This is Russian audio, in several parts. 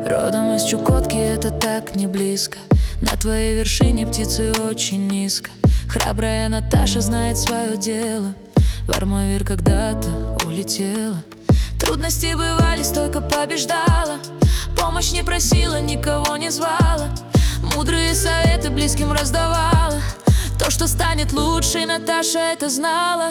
Родом из Чукотки, это так не близко. На твоей вершине птицы очень низко. Храбрая Наташа знает свое дело. В Армавир когда-то улетела. Трудности бывали, стойко побеждала. Помощь не просила, никого не звала. Мудрые советы близким раздавала. То, что станет лучшей, Наташа это знала.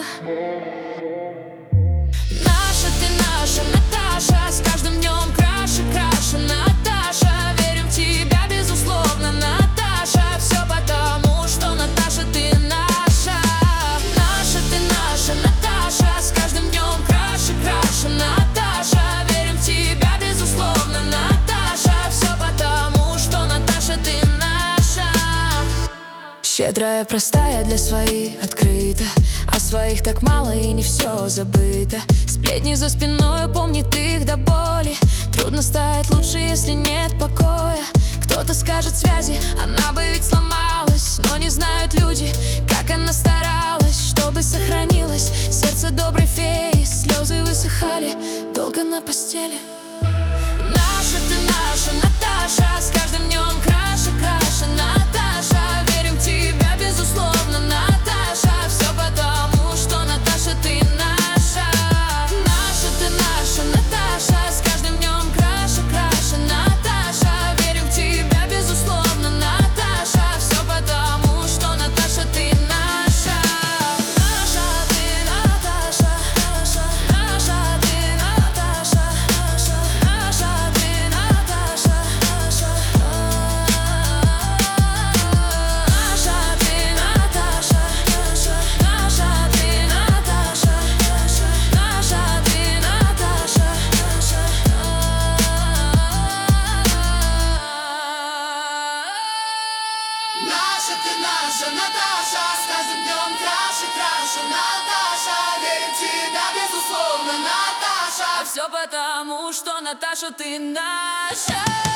Наша ты, наша Наташа, с каждым днем краше, краше. Наташа, верим в тебя безусловно. Наташа, все потому, что Наташа ты наша. Наша ты, наша Наташа, с каждым днем краше, краше. Наташа, верим в тебя безусловно. Наташа, все потому, что Наташа ты наша. Щедрая, простая, для своих открыта. О своих так мало и не все забыто. Сплетни за спиной, помнит их до боли. Трудно стать лучше, если нет покоя. Кто-то скажет связи, она бы ведь сломалась. Но не знают люди, как она старалась, чтобы сохранилось сердце доброй феи. Слезы высыхали долго на постели. Наша ты, наша Наташа, с каждым днем краше, краше. Наташа, верим в тебя безусловно. Наташа, все потому, что Наташа ты наша. Наша ты, наша Наташа, с каждым днем краше, краше. Наташа, верим в тебя безусловно. Наташа, все потому, что Наташа ты наша. Наша ты, Наташа, наша ты, Наташа, наша ты, Наташа, наша ты, Наташа, наша ты, Наташа, наша ты, Наташа. Наша ты, наша Наташа, с каждым днем краше, краше. Наташа, верим в тебя безусловно. Наташа, Все потому, что Наташа ты наша.